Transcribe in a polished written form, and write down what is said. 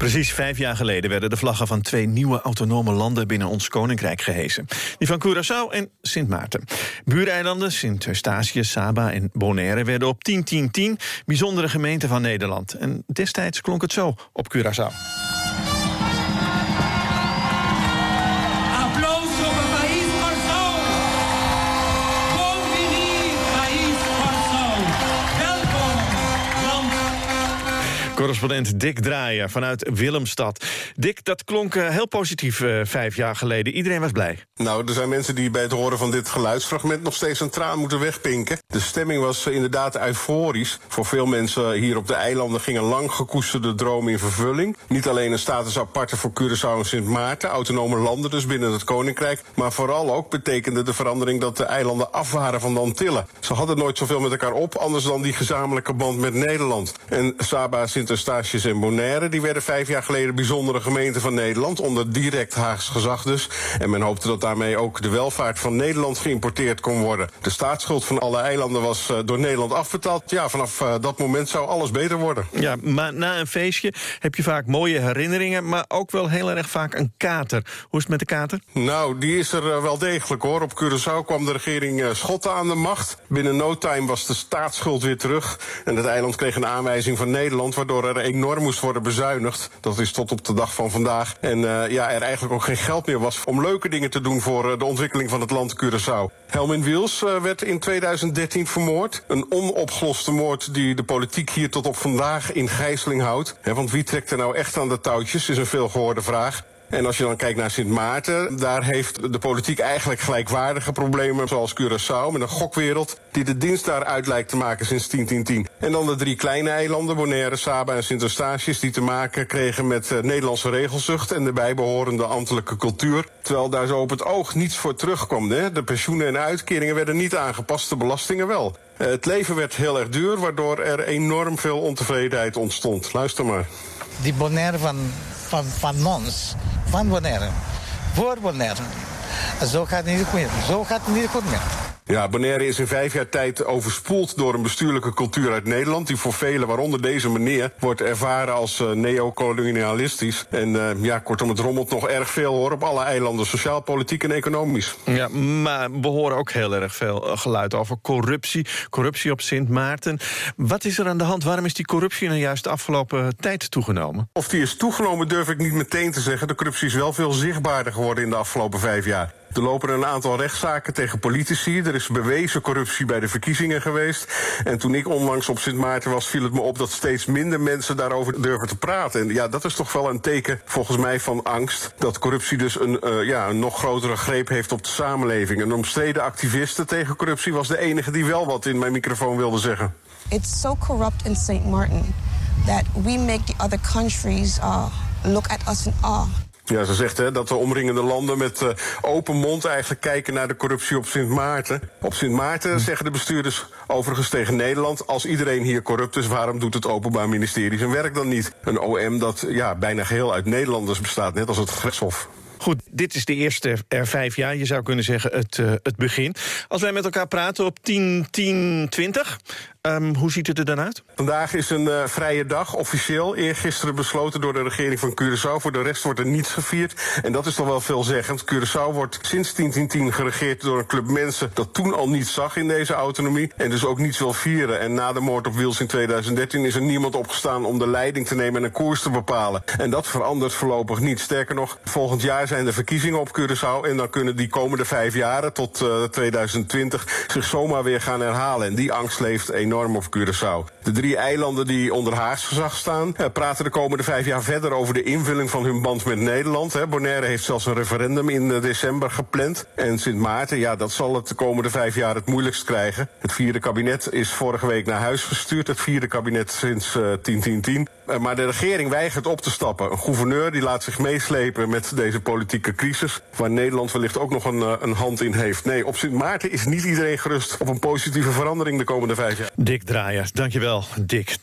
Precies 5 jaar geleden werden de vlaggen van 2 nieuwe autonome landen binnen ons koninkrijk gehesen. Die van Curaçao en Sint Maarten. Buureilanden Sint Eustatius, Saba en Bonaire werden op 10-10-10 bijzondere gemeenten van Nederland. En destijds klonk het zo op Curaçao. Correspondent Dick Draaier vanuit Willemstad. Dick, dat klonk heel positief 5 jaar geleden. Iedereen was blij. Nou, er zijn mensen die bij het horen van dit geluidsfragment nog steeds een traan moeten wegpinken. De stemming was inderdaad euforisch. Voor veel mensen hier op de eilanden ging een lang gekoesterde droom in vervulling. Niet alleen een status aparte voor Curaçao en Sint Maarten, autonome landen dus binnen het koninkrijk, maar vooral ook betekende de verandering dat de eilanden af waren van de Antillen. Ze hadden nooit zoveel met elkaar op, anders dan die gezamenlijke band met Nederland. En Saba, Sint Eustatius en Bonaire, die werden 5 jaar geleden bijzondere gemeenten van Nederland, onder direct Haags gezag dus. En men hoopte dat daarmee ook de welvaart van Nederland geïmporteerd kon worden. De staatsschuld van alle eilanden was door Nederland afbetaald. Ja, vanaf dat moment zou alles beter worden. Ja, maar na een feestje heb je vaak mooie herinneringen, maar ook wel heel erg vaak een kater. Hoe is het met de kater? Nou, die is er wel degelijk hoor. Op Curaçao kwam de regering Schotten aan de macht. Binnen no time was de staatsschuld weer terug. En het eiland kreeg een aanwijzing van Nederland, waardoor er enorm moest worden bezuinigd. Dat is tot op de dag van vandaag. En er eigenlijk ook geen geld meer was om leuke dingen te doen voor de ontwikkeling van het land Curaçao. Helmin Wiels werd in 2013 vermoord. Een onopgeloste moord die de politiek hier tot op vandaag in gijzeling houdt. Want wie trekt er nou echt aan de touwtjes, is een veelgehoorde vraag. En als je dan kijkt naar Sint Maarten, daar heeft de politiek eigenlijk gelijkwaardige problemen, zoals Curaçao, met een gokwereld die de dienst daar uit lijkt te maken sinds 10-10-10. En dan de 3 kleine eilanden, Bonaire, Saba en Sint Eustatius, die te maken kregen met Nederlandse regelzucht en de bijbehorende ambtelijke cultuur. Terwijl daar zo op het oog niets voor terugkwam. Hè? De pensioenen en uitkeringen werden niet aangepast, de belastingen wel. Het leven werd heel erg duur, waardoor er enorm veel ontevredenheid ontstond. Luister maar. Die Bonaire van ons, van Bonaire, voor Bonaire. Zo gaat het niet goed meer. Zo gaat het niet goed meer. Ja, Bonaire is in 5 jaar tijd overspoeld door een bestuurlijke cultuur uit Nederland, die voor velen, waaronder deze meneer, wordt ervaren als neocolonialistisch. En kortom, het rommelt nog erg veel hoor, op alle eilanden, sociaal, politiek en economisch. Ja, maar we horen ook heel erg veel geluid over corruptie. Corruptie op Sint Maarten. Wat is er aan de hand? Waarom is die corruptie nou juist de afgelopen tijd toegenomen? Of die is toegenomen durf ik niet meteen te zeggen. De corruptie is wel veel zichtbaarder geworden in de afgelopen 5 jaar. Er lopen een aantal rechtszaken tegen politici. Er is bewezen corruptie bij de verkiezingen geweest. En toen ik onlangs op Sint Maarten was, viel het me op dat steeds minder mensen daarover durven te praten. En ja, dat is toch wel een teken, volgens mij, van angst. Dat corruptie dus een nog grotere greep heeft op de samenleving. Een omstreden activiste tegen corruptie was de enige die wel wat in mijn microfoon wilde zeggen. It's so corrupt in St. Martin that we make the other countries look at us in awe. Ja, ze zegt dat de omringende landen met open mond eigenlijk kijken naar de corruptie op Sint Maarten. Op Sint Maarten zeggen de bestuurders overigens tegen Nederland: als iedereen hier corrupt is, waarom doet het Openbaar Ministerie zijn werk dan niet? Een OM dat bijna geheel uit Nederlanders bestaat, net als het gerechtshof. Goed, dit is de eerste 5 jaar, je zou kunnen zeggen het begin. Als wij met elkaar praten op 10-10-20, hoe ziet het er dan uit? Vandaag is een vrije dag, officieel. Eergisteren besloten door de regering van Curaçao. Voor de rest wordt er niets gevierd. En dat is toch wel veelzeggend. Curaçao wordt sinds 10-10-10 geregeerd door een club mensen dat toen al niets zag in deze autonomie. En dus ook niets wil vieren. En na de moord op Wiels in 2013 is er niemand opgestaan om de leiding te nemen en een koers te bepalen. En dat verandert voorlopig niet. Sterker nog, volgend jaar zijn de verkiezingen op Curaçao. En dan kunnen die komende 5 jaren tot 2020 zich zomaar weer gaan herhalen. En die angst leeft enorm op Curaçao. De 3 eilanden die onder Haags gezag staan praten de komende 5 jaar verder over de invulling van hun band met Nederland. Bonaire heeft zelfs een referendum in december gepland. En Sint Maarten, dat zal het de komende 5 jaar het moeilijkst krijgen. Het 4e kabinet is vorige week naar huis gestuurd. Het 4e kabinet sinds 10-10-10. Maar de regering weigert op te stappen. Een gouverneur die laat zich meeslepen met deze politieke crisis, waar Nederland wellicht ook nog een hand in heeft. Nee, op Sint Maarten is niet iedereen gerust op een positieve verandering de komende 5 jaar. Dick Draaier, dankjewel, Dick.